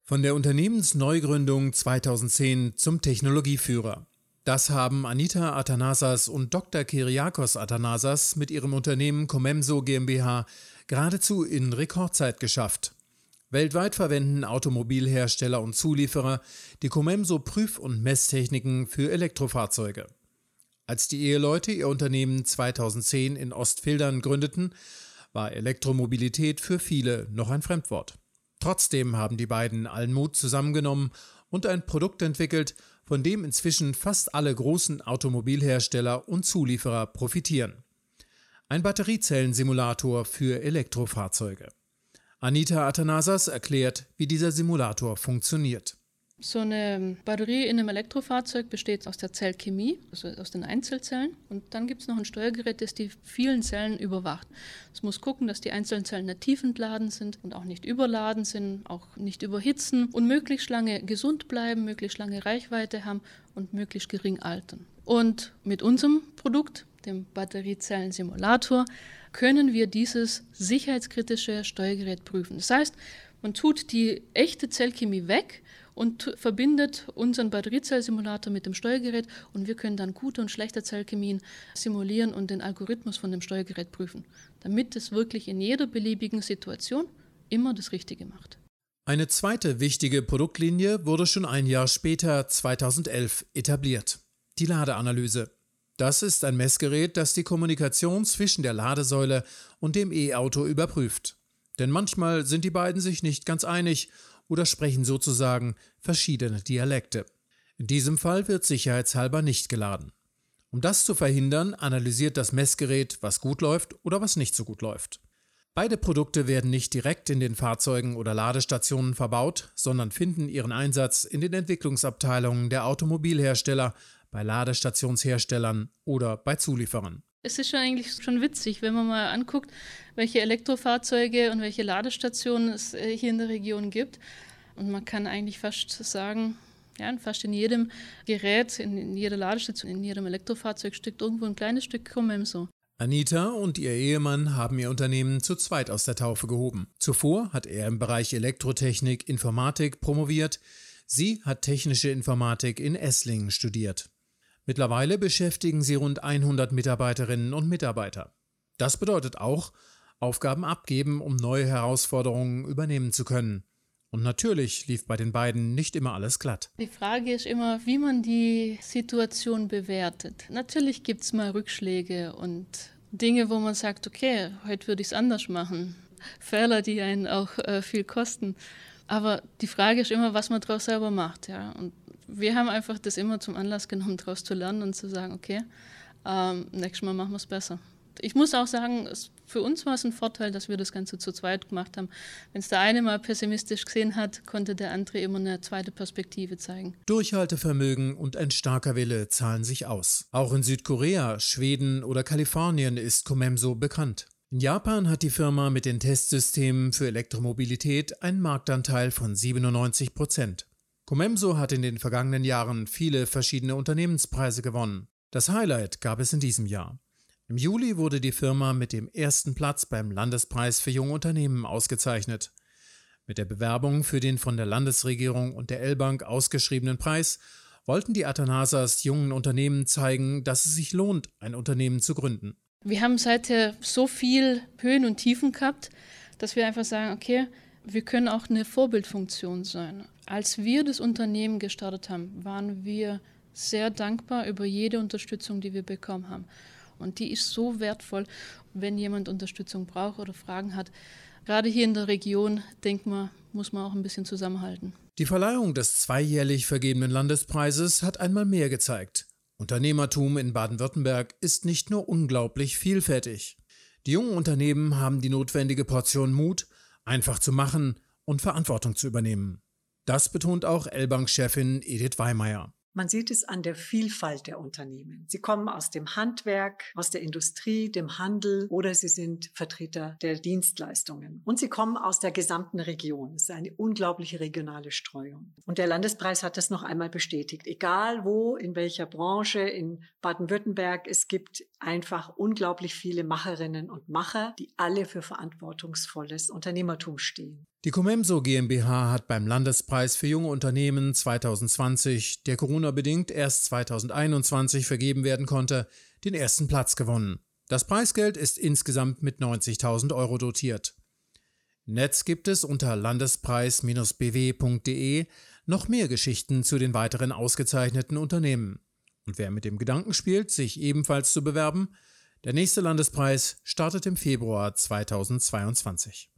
Von der Unternehmensneugründung 2010 zum Technologieführer. Das haben Anita Athanasas und Dr. Kyriakos Athanasas mit ihrem Unternehmen Comemso GmbH geradezu in Rekordzeit geschafft. Weltweit verwenden Automobilhersteller und Zulieferer die Comemso Prüf- und Messtechniken für Elektrofahrzeuge. Als die Eheleute ihr Unternehmen 2010 in Ostfildern gründeten, war Elektromobilität für viele noch ein Fremdwort. Trotzdem haben die beiden allen Mut zusammengenommen und ein Produkt entwickelt, von dem inzwischen fast alle großen Automobilhersteller und Zulieferer profitieren. Ein Batteriezellensimulator für Elektrofahrzeuge. Anita Athanasas erklärt, wie dieser Simulator funktioniert. So eine Batterie in einem Elektrofahrzeug besteht aus der Zellchemie, also aus den Einzelzellen. Und dann gibt es noch ein Steuergerät, das die vielen Zellen überwacht. Es muss gucken, dass die einzelnen Zellen nicht tiefentladen sind und auch nicht überladen sind, auch nicht überhitzen und möglichst lange gesund bleiben, möglichst lange Reichweite haben und möglichst gering altern. Und mit unserem Produkt, dem Batteriezellensimulator, können wir dieses sicherheitskritische Steuergerät prüfen. Das heißt, man tut die echte Zellchemie weg und verbindet unseren Batteriezellsimulator mit dem Steuergerät und wir können dann gute und schlechte Zellchemien simulieren und den Algorithmus von dem Steuergerät prüfen, damit es wirklich in jeder beliebigen Situation immer das Richtige macht. Eine zweite wichtige Produktlinie wurde schon ein Jahr später, 2011, etabliert. Die Ladeanalyse. Das ist ein Messgerät, das die Kommunikation zwischen der Ladesäule und dem E-Auto überprüft. Denn manchmal sind die beiden sich nicht ganz einig oder sprechen sozusagen verschiedene Dialekte. In diesem Fall wird sicherheitshalber nicht geladen. Um das zu verhindern, analysiert das Messgerät, was gut läuft oder was nicht so gut läuft. Beide Produkte werden nicht direkt in den Fahrzeugen oder Ladestationen verbaut, sondern finden ihren Einsatz in den Entwicklungsabteilungen der Automobilhersteller, bei Ladestationsherstellern oder bei Zulieferern. Es ist eigentlich schon witzig, wenn man mal anguckt, welche Elektrofahrzeuge und welche Ladestationen es hier in der Region gibt. Und man kann eigentlich fast sagen, ja, fast in jedem Gerät, in jeder Ladestation, in jedem Elektrofahrzeug steckt irgendwo ein kleines Stück Comemso. Anita und ihr Ehemann haben ihr Unternehmen zu zweit aus der Taufe gehoben. Zuvor hat er im Bereich Elektrotechnik, Informatik promoviert. Sie hat technische Informatik in Esslingen studiert. Mittlerweile beschäftigen sie rund 100 Mitarbeiterinnen und Mitarbeiter. Das bedeutet auch, Aufgaben abgeben, um neue Herausforderungen übernehmen zu können. Und natürlich lief bei den beiden nicht immer alles glatt. Die Frage ist immer, wie man die Situation bewertet. Natürlich gibt es mal Rückschläge und Dinge, wo man sagt, okay, heute würde ich es anders machen. Fehler, die einen auch viel kosten. Aber die Frage ist immer, was man daraus selber macht. Ja? Und wir haben einfach das immer zum Anlass genommen, daraus zu lernen und zu sagen, okay, nächstes Mal machen wir es besser. Ich muss auch sagen, für uns war es ein Vorteil, dass wir das Ganze zu zweit gemacht haben. Wenn es der eine mal pessimistisch gesehen hat, konnte der andere immer eine zweite Perspektive zeigen. Durchhaltevermögen und ein starker Wille zahlen sich aus. Auch in Südkorea, Schweden oder Kalifornien ist Comemso bekannt. In Japan hat die Firma mit den Testsystemen für Elektromobilität einen Marktanteil von 97%. Comemso hat in den vergangenen Jahren viele verschiedene Unternehmenspreise gewonnen. Das Highlight gab es in diesem Jahr. Im Juli wurde die Firma mit dem ersten Platz beim Landespreis für junge Unternehmen ausgezeichnet. Mit der Bewerbung für den von der Landesregierung und der L-Bank ausgeschriebenen Preis wollten die Athanasas jungen Unternehmen zeigen, dass es sich lohnt, ein Unternehmen zu gründen. Wir haben seither so viel Höhen und Tiefen gehabt, dass wir einfach sagen, okay, wir können auch eine Vorbildfunktion sein. Als wir das Unternehmen gestartet haben, waren wir sehr dankbar über jede Unterstützung, die wir bekommen haben. Und die ist so wertvoll, wenn jemand Unterstützung braucht oder Fragen hat. Gerade hier in der Region, denkt man, muss man auch ein bisschen zusammenhalten. Die Verleihung des zweijährlich vergebenen Landespreises hat einmal mehr gezeigt. Unternehmertum in Baden-Württemberg ist nicht nur unglaublich vielfältig. Die jungen Unternehmen haben die notwendige Portion Mut, einfach zu machen und Verantwortung zu übernehmen. Das betont auch L-Bank-Chefin Edith Weimeyer. Man sieht es an der Vielfalt der Unternehmen. Sie kommen aus dem Handwerk, aus der Industrie, dem Handel oder sie sind Vertreter der Dienstleistungen. Und sie kommen aus der gesamten Region. Es ist eine unglaubliche regionale Streuung. Und der Landespreis hat das noch einmal bestätigt. Egal wo, in welcher Branche, in Baden-Württemberg, es gibt einfach unglaublich viele Macherinnen und Macher, die alle für verantwortungsvolles Unternehmertum stehen. Die Comemso GmbH hat beim Landespreis für junge Unternehmen 2020, der Corona-bedingt erst 2021 vergeben werden konnte, den ersten Platz gewonnen. Das Preisgeld ist insgesamt mit 90.000 € dotiert. Im Netz gibt es unter landespreis-bw.de noch mehr Geschichten zu den weiteren ausgezeichneten Unternehmen. Und wer mit dem Gedanken spielt, sich ebenfalls zu bewerben, der nächste Landespreis startet im Februar 2022.